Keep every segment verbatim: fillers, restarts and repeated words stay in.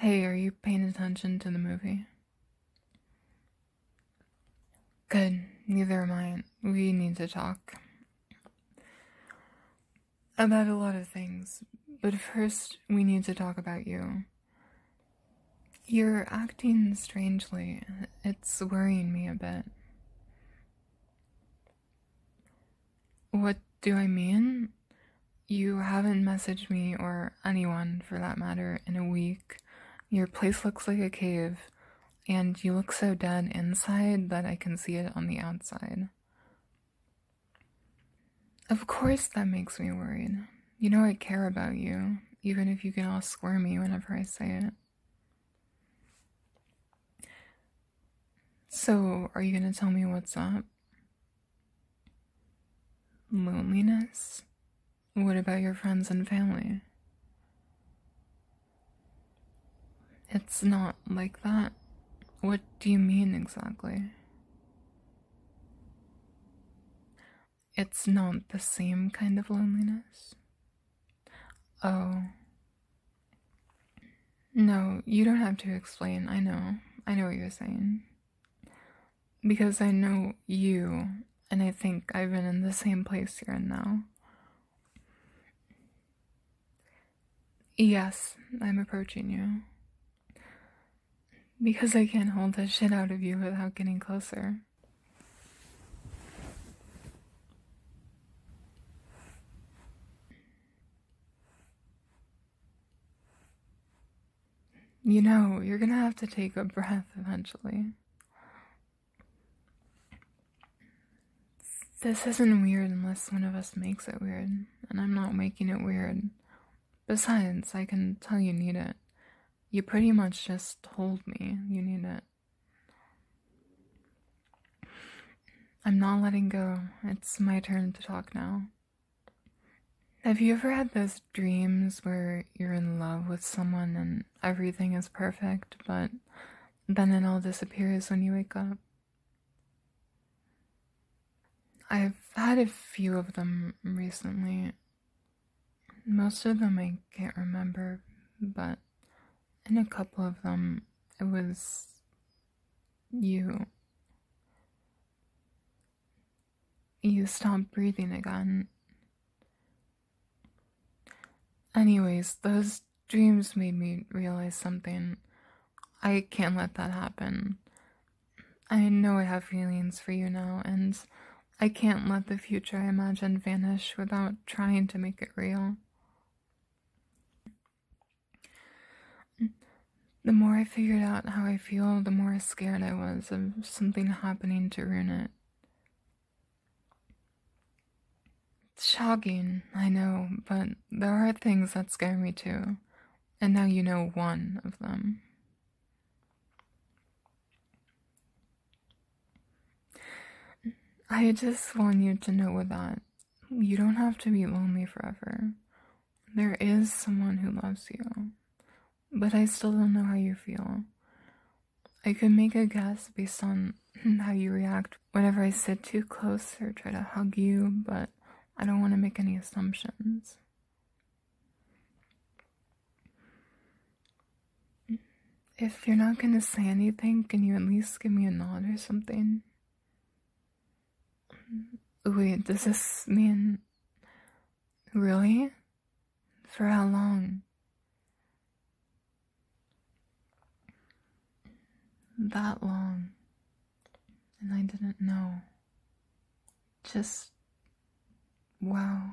Hey, are you paying attention to the movie? Good, neither am I. We need to talk about a lot of things, but first we need to talk about you. You're acting strangely. It's worrying me a bit. What do I mean? You haven't messaged me, or anyone for that matter, in a week. Your place looks like a cave, and you look so dead inside that I can see it on the outside. Of course that makes me worried. You know I care about you, even if you get all squirmy whenever I say it. So, are you gonna tell me what's up? Loneliness? What about your friends and family? It's not like that. What do you mean exactly? It's not the same kind of loneliness? Oh. No, you don't have to explain. I know. I know what you're saying. Because I know you, and I think I've been in the same place you're in now. Yes, I'm approaching you. Because I can't hold the shit out of you without getting closer. You know, you're gonna have to take a breath eventually. This isn't weird unless one of us makes it weird, and I'm not making it weird. Besides, I can tell you need it. You pretty much just told me you need it. I'm not letting go. It's my turn to talk now. Have you ever had those dreams where you're in love with someone and everything is perfect, but then it all disappears when you wake up? I've had a few of them recently. Most of them I can't remember, but in a couple of them, it was you. You stopped breathing again. Anyways, those dreams made me realize something. I can't let that happen. I know I have feelings for you now, and I can't let the future I imagine vanish without trying to make it real. The more I figured out how I feel, the more scared I was of something happening to ruin it. It's shocking, I know, but there are things that scare me too, and now you know one of them. I just want you to know that you don't have to be lonely forever. There is someone who loves you, but I still don't know how you feel. I could make a guess based on how you react whenever I sit too close or try to hug you, but I don't want to make any assumptions. If you're not gonna say anything, can you at least give me a nod or something? Wait, does this mean... Really? For how long? That long. And I didn't know. Just... wow.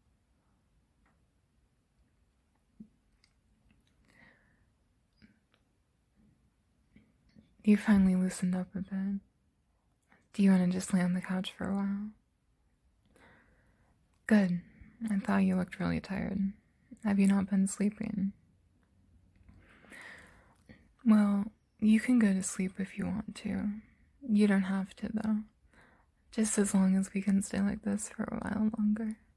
You finally loosened up a bit. Do you want to just lay on the couch for a while? Good. I thought you looked really tired. Have you not been sleeping? Well, you can go to sleep if you want to. You don't have to, though. Just as long as we can stay like this for a while longer.